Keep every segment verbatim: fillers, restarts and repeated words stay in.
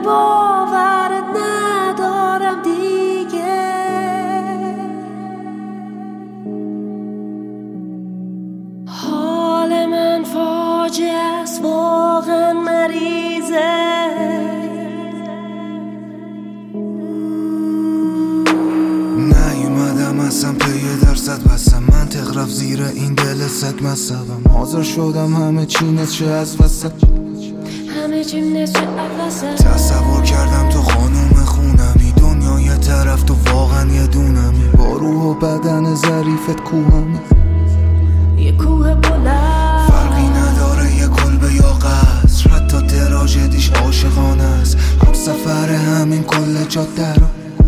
باورت ندارم دیگه. حال من فاجعه است، واقعا مریضه. نیومدم اصلا پی درصد بستم، منطق رفت زیر این دل سگ مصبم. حاضر شدم همه چی نشه از وسط، همه چیم نشه عوضه. تصور کردم تو خانوم خونمی، دنیا یه طرف تو واقعا یه دونمی. با روح و بدن ظریفت کوهمی، یه کوه بلند. فرقی نداره یه کلبه یا قصر، حتی تراژدیش عاشقانه است. هم سفر همین کل جاده رو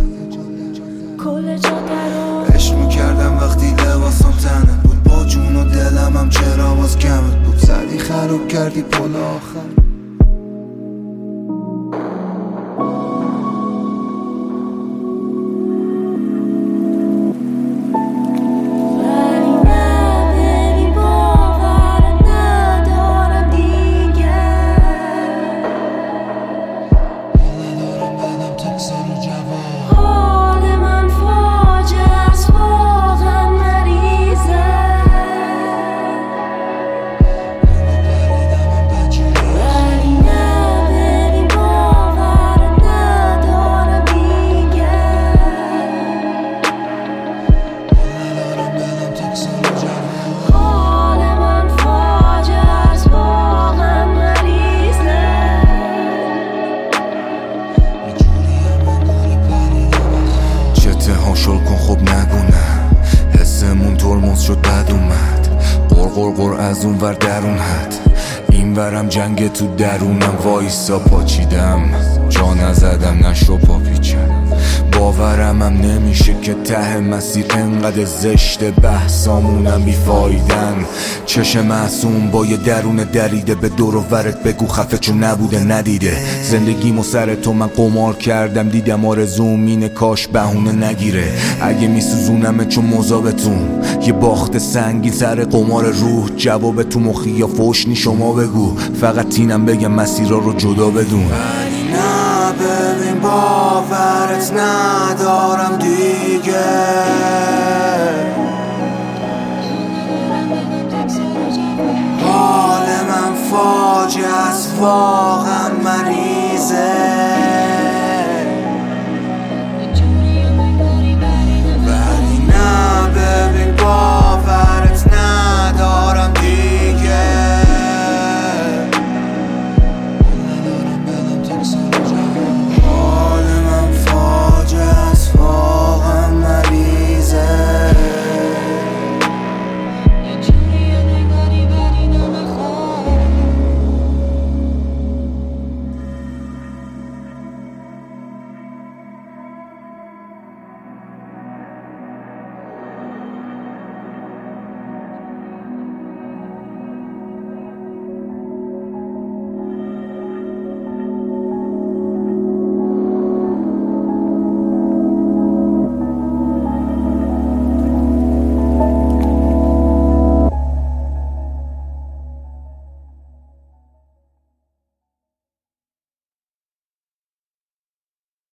کل جاده رو عشق میکردم وقتی لباسم تنت بود، با جون و دلم هم چرا باز کمت بود. زدی خراب کردی پل آخر. شل کن خب نگو نه، حسمون ترمز شد بد اومد. قر قر قر از اون ور درون حد، این ورم جنگ تو درونم. وایسا پاچیدم جا نزدم نشو پا پیچم. باورم هم نمیشه که ته مسیر انقدر زشته، بحثامونم بیفایدن. چشم معصوم با یه درون دریده، به دور و ورت بگو خفه چون نبوده ندیده. زندگیمو سر تو من قمار کردم، دیدم آرزوم اینه کاش بهونه نگیره. اگه میسوزونمه چون مذابتون، یه باخت سنگین سر قمار روح. جواب تو مخی یا فوشنی شما بگو، فقط اینم بگم مسیرها رو جدا بدون. ولی نه ببین باورت ندارم دیگه. حال من فاجعه است، واقعا مریض.